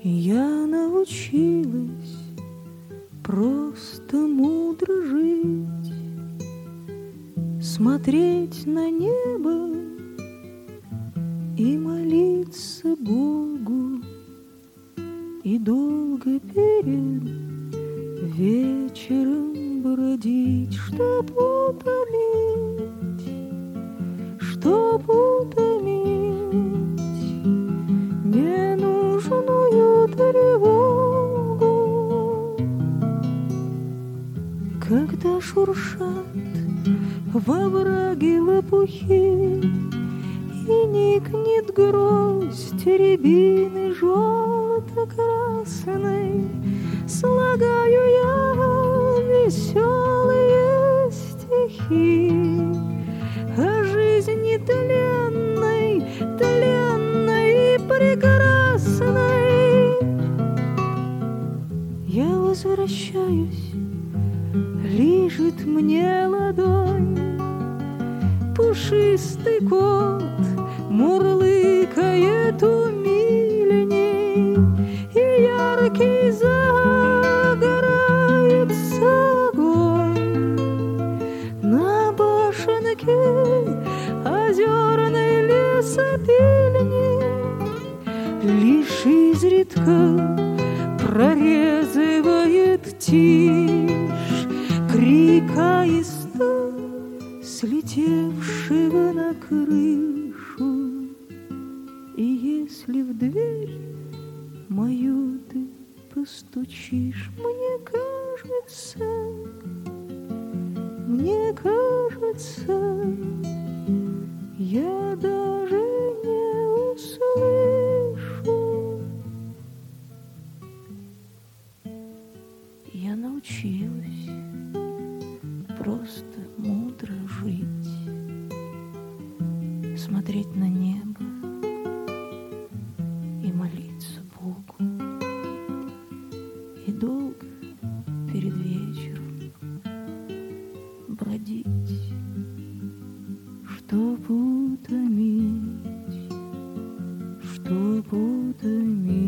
Я научилась просто мудро жить, смотреть на небо и молиться Богу, и долго перед вечером бродить, чтоб утомить ненужную тревогу. Когда шуршат во враге лопухи и никнет гроздь рябины желто-красной, слагаю я веселые стихи о жизни тленной, тленной и прекрасной. Я возвращаюсь, лижет мне ладонь пушистый кот, мурлыкает умильней, и яркий загорается огонь на башенке озерной лесопильни. Лишь изредка прорезывает тишь крик аиста, слетевшего на крышу. И если в дверь мою ты постучишь, мне кажется, я даже не услышу. Я научилась просто мудро жить, смотреть на небо и молиться Богу, и долго перед вечером бродить, чтоб утомить